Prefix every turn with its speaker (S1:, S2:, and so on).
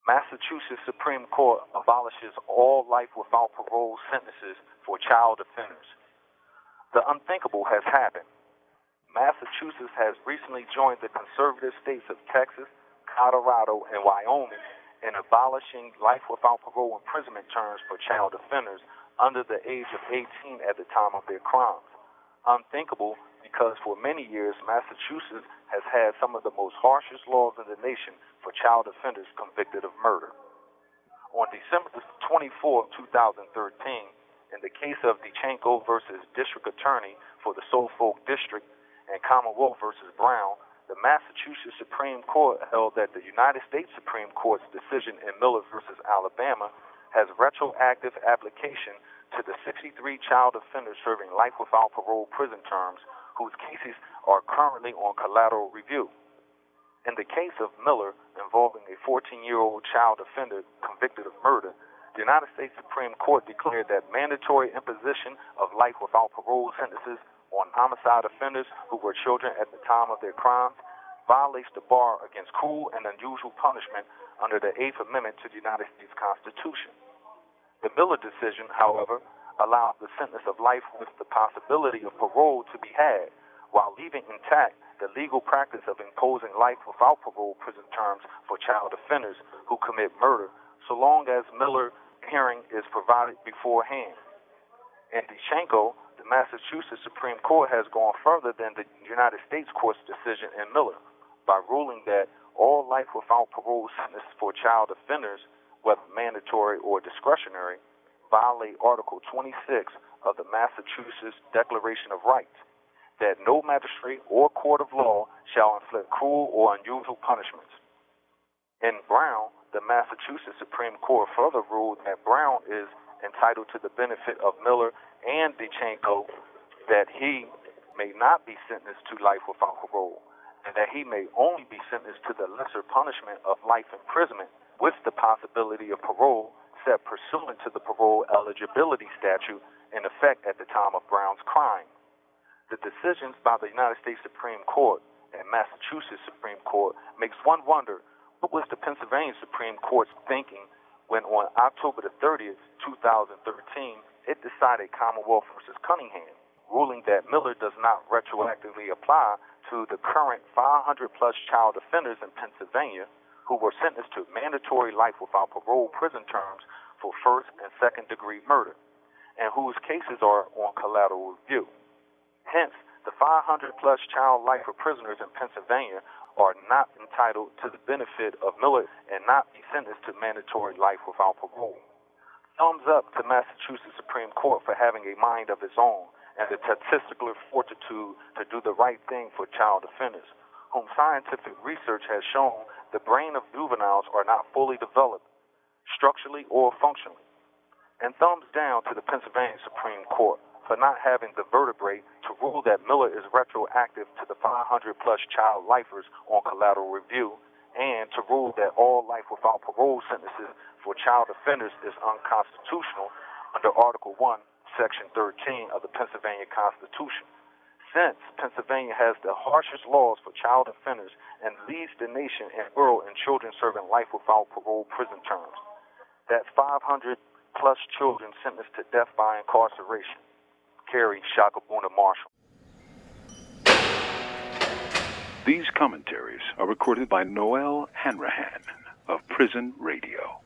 S1: Massachusetts Supreme Court abolishes all life without parole sentences for child offenders. The unthinkable has happened. Massachusetts has recently joined the conservative states of Texas, Colorado, and Wyoming in abolishing life without parole imprisonment terms for child offenders under the age of 18 at the time of their crimes. Unthinkable because for many years Massachusetts has had some of the most harshest laws in the nation for child offenders convicted of murder. On December 24, 2013, in the case of Dichenko versus District Attorney for the Suffolk District and Commonwealth versus Brown, the Massachusetts Supreme Court held that the United States Supreme Court's decision in Miller versus Alabama has retroactive application to the 63 child offenders serving life without parole prison terms whose cases are currently on collateral review. In the case of Miller, involving a 14-year-old child offender convicted of murder, the United States Supreme Court declared that mandatory imposition of life without parole sentences on homicide offenders who were children at the time of their crimes violates the bar against cruel and unusual punishment under the Eighth Amendment to the United States Constitution. The Miller decision, however, allows the sentence of life with the possibility of parole to be had, while leaving intact the legal practice of imposing life without parole prison terms for child offenders who commit murder, so long as Miller hearing is provided beforehand. In Dichenko, the Massachusetts Supreme Court has gone further than the United States Court's decision in Miller by ruling that all life without parole sentences for child offenders, whether mandatory or discretionary, violate Article 26 of the Massachusetts Declaration of Rights, that no magistrate or court of law shall inflict cruel or unusual punishments. In Brown, the Massachusetts Supreme Court further ruled that Brown is entitled to the benefit of Miller and Dichenko, that he may not be sentenced to life without parole, and that he may only be sentenced to the lesser punishment of life imprisonment with the possibility of parole set pursuant to the parole eligibility statute in effect at the time of Brown's crime. The decisions by the United States Supreme Court and Massachusetts Supreme Court makes one wonder what was the Pennsylvania Supreme Court's thinking when on October the 30th, 2013, it decided Commonwealth versus Cunningham, ruling that Miller does not retroactively apply to the current 500-plus child offenders in Pennsylvania who were sentenced to mandatory life without parole prison terms for first and second-degree murder, and whose cases are on collateral review. Hence, the 500-plus child life prisoners in Pennsylvania are not entitled to the benefit of Miller and not be sentenced to mandatory life without parole. Thumbs up to Massachusetts Supreme Court for having a mind of its own and the testicular fortitude to do the right thing for child offenders, whom scientific research has shown the brain of juveniles are not fully developed, structurally or functionally. And thumbs down to the Pennsylvania Supreme Court for not having the vertebrae to rule that Miller is retroactive to the 500-plus child lifers on collateral review, and to rule that all life without parole sentences for child offenders is unconstitutional under Article 1, Section 13 of the Pennsylvania Constitution. Since Pennsylvania has the harshest laws for child offenders and leads the nation in girl and children serving life without parole prison terms. That's 500-plus children sentenced to death by incarceration. Kerry Shakabuna Marshall.
S2: These commentaries are recorded by Noel Hanrahan of Prison Radio.